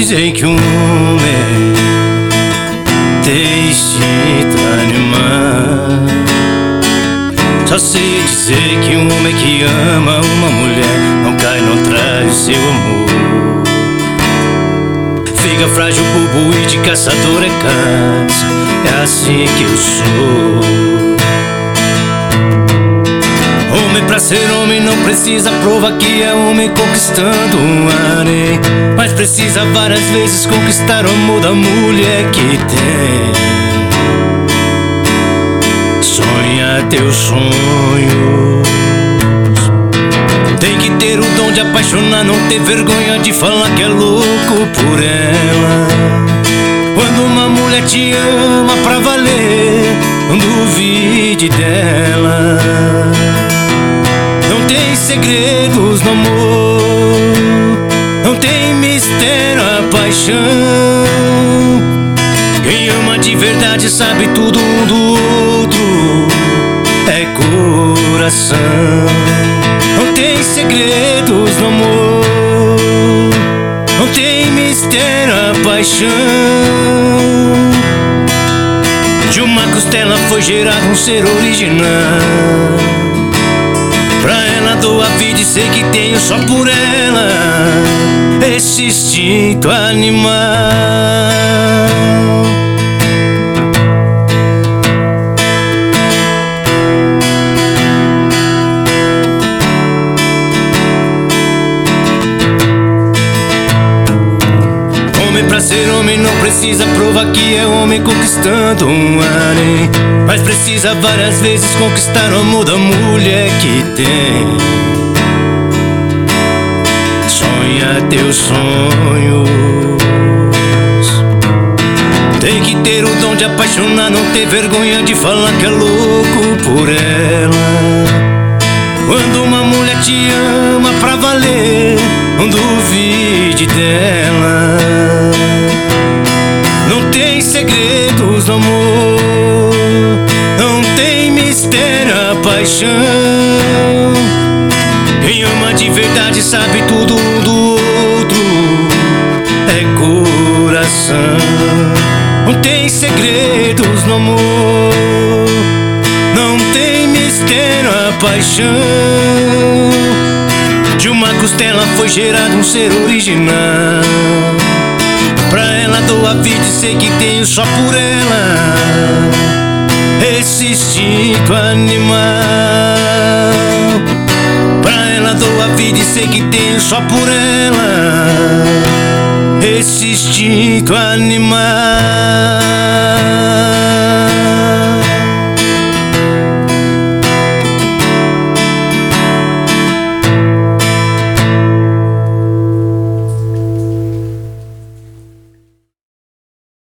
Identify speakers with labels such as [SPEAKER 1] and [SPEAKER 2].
[SPEAKER 1] dizer que um homem tem instinto animal. Só sei dizer que um homem que ama uma mulher não cai, não trai o seu amor. Fica frágil, bobo e de caçador é caça. É assim que eu sou. Homem pra ser homem não precisa provar que é homem conquistando um harém, mas precisa várias vezes conquistar o amor da mulher que tem. Sonha teus sonhos. Tem que ter o dom de apaixonar, não ter vergonha de falar que é louco por ela. Quando uma mulher te ama pra valer, não duvide dela. Não tem segredos no amor, não tem mistério a paixão. Quem ama de verdade sabe tudo um do outro, é coração. Não tem segredos no amor, não tem mistério a paixão. De uma costela foi gerado um ser original. Pra ela dou a vida e sei que tenho só por ela esse instinto animal. Homem pra ser homem não precisa provar que é homem conquistando um harém, mas precisa várias vezes conquistar o amor da mulher que tem. Sonha teus sonhos. Tem que ter o dom de apaixonar, não ter vergonha de falar que é louco por ela. Quando uma mulher te ama pra valer, não duvide dela. Não tem segredos no amor, não tem mistério a paixão. Quem ama de verdade sabe tudo um do outro, é coração. Não tem segredos no amor, não tem mistério a paixão. De uma costela foi gerado um ser original. Pra ela dou a vida e sei que tenho só por ela esse instinto animal. Pra ela dou a vida e sei que tenho só por ela esse instinto animal.